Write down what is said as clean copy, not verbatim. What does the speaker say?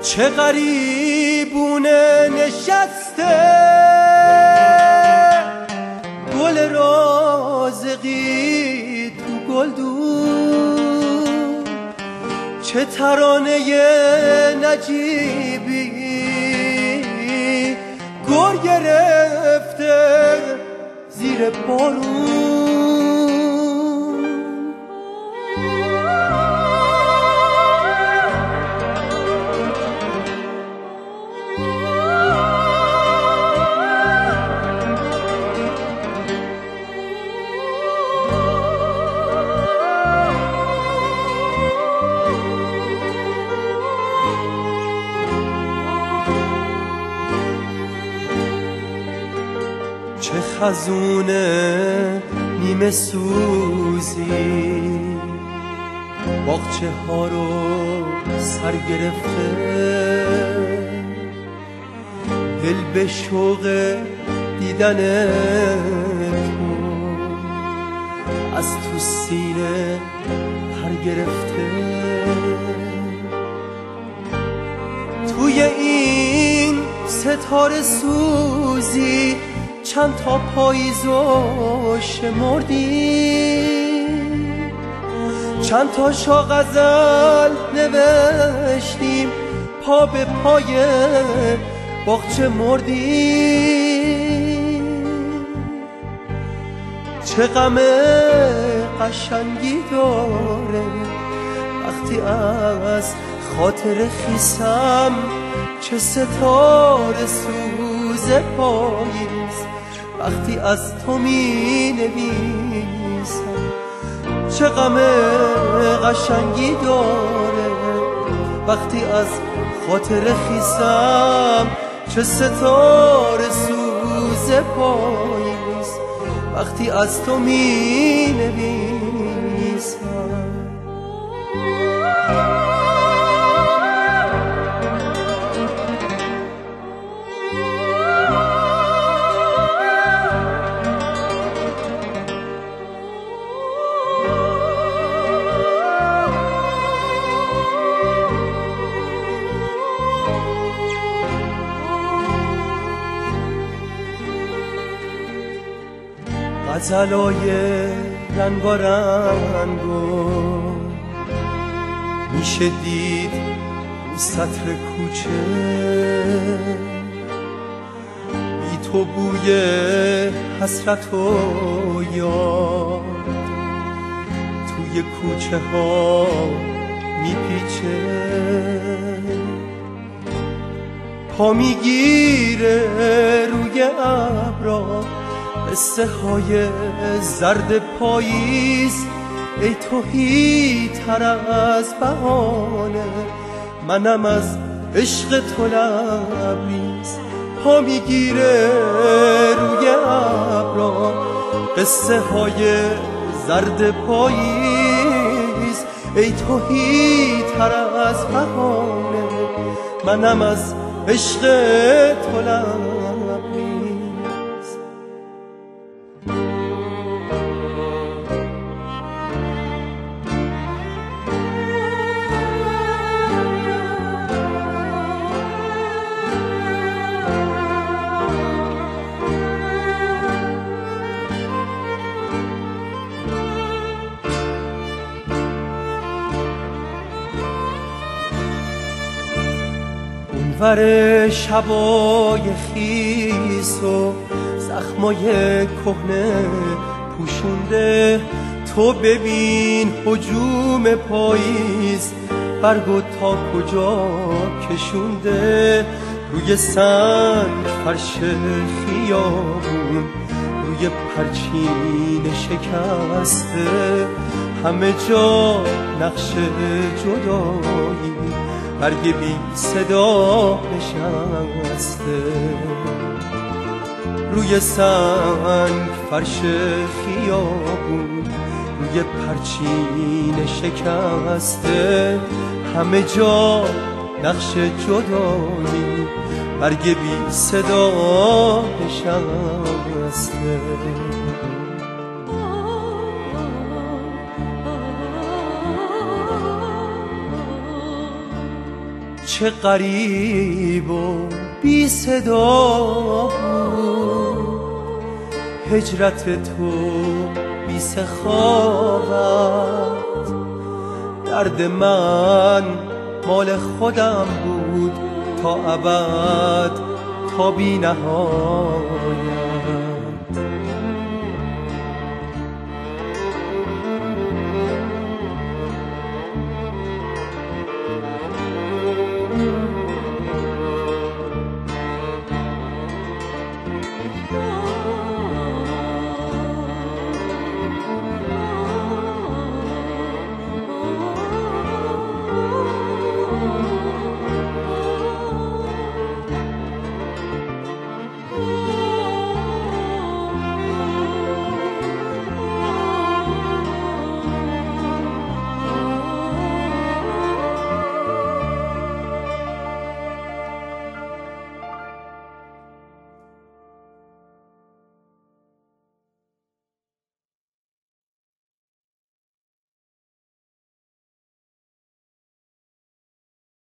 چه غریبونه نشسته گل رازقی تو گلدون، چه ترانه نجیبی گر گرفته زیر بارون. چه خزونه نیمه سوزی باغچه ها رو سر گرفته، دل به شوق دیدن تو از تو سینه پر گرفته. توی این ستاره سوزی چند تا پاییزو شمردی، چند تا شا غزل نوشتیم پا به پای باغچه مردی. چه غم قشنگی داره وقتی از خاطر خیسم چه ستاره سوز پاییز وقتی از تو می نویسم. چه غم قشنگی داره وقتی از خاطر خیسم چه ستاره سوز پاییز وقتی از تو می نویسم. غزلای رنگارنگو میشه دید رو سطر کوچه، بی تو بوی حسرت و یاد توی کوچه ها میپیچه. پا میگیره روی ابرا قصه های زرد پاییز، ای توهی تر از بهانه منم از عشق تو لبریز. پا میگیره روی ابرا قصه های زرد پاییز، ای توهی تر از بهانه منم از عشق تو لبریز. ور شبای خیس و زخمای کهنه پوشونده، تو ببین هجوم پاییز برگو تا کجا کشونده. روی سنگ فرش خیابون روی پرچین شکسته، همه جا نقش جدایی برگ بی صدا نشسته. روی سنگ فرش خیابون روی پرچین شکسته، همه جا نقش جدایی برگ بی صدا نشسته. چه غریب و بی صدا بود هجرت تو بی سخاوت. درد من مال خودم بود تا ابد تا بی نهایت.